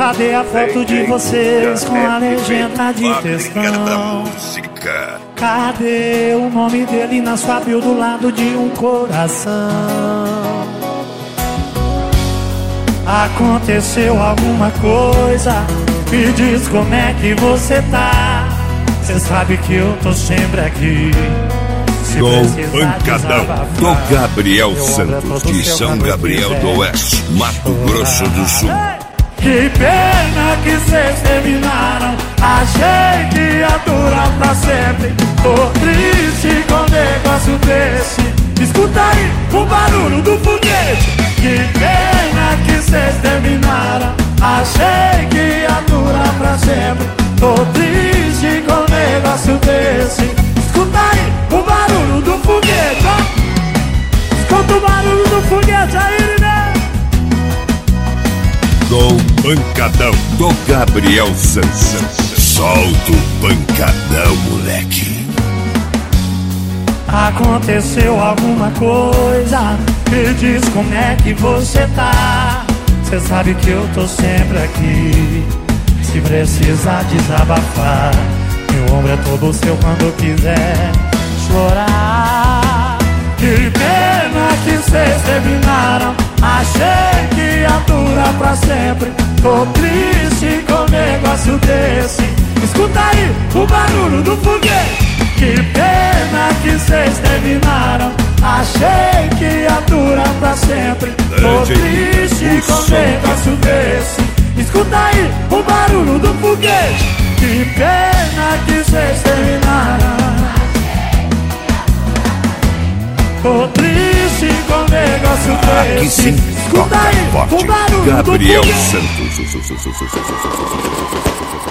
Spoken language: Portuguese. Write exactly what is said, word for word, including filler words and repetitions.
Cadê a foto de vocês com a legenda de textão? Cadê o nome dele na sua bio do lado de um coração? Aconteceu alguma coisa? Me diz como é que você tá. Cê sabe que eu tô sempre aqui. Do Pancadão, do Gabriel Santos, de São Gabriel do Oeste, Mato Grosso do Sul. Que pena que vocês terminaram. Achei que ia durar pra sempre. Tô triste com um negócio desse. Escuta aí o barulho do foguete. Que pena que vocês terminaram. Achei que ia durar pra sempre. Tô triste com um negócio desse. Escuta aí o barulho do foguete, ó. Escuta o barulho do foguete aí, né? Do Pancadão, do Gabriel Santos. Solta o pancadão, moleque. Aconteceu alguma coisa? Me diz como é que você tá. Cê sabe que eu tô sempre aqui. Se precisar desabafar, meu ombro é todo seu quando quiser chorar. Que pena que vocês terminaram. Achei que ia durar pra sempre. Tô triste com um negócio desse. Escuta aí o barulho do foguete. Que pena que vocês terminaram. Achei que ia durar pra sempre. Tô triste com um negócio desse. Escuta aí o barulho do foguete. Que pena que vocês terminaram. Tô triste com um negócio desse. Aqui sim, escuta aí forte. o barulho Gabriel do foguete. Santos.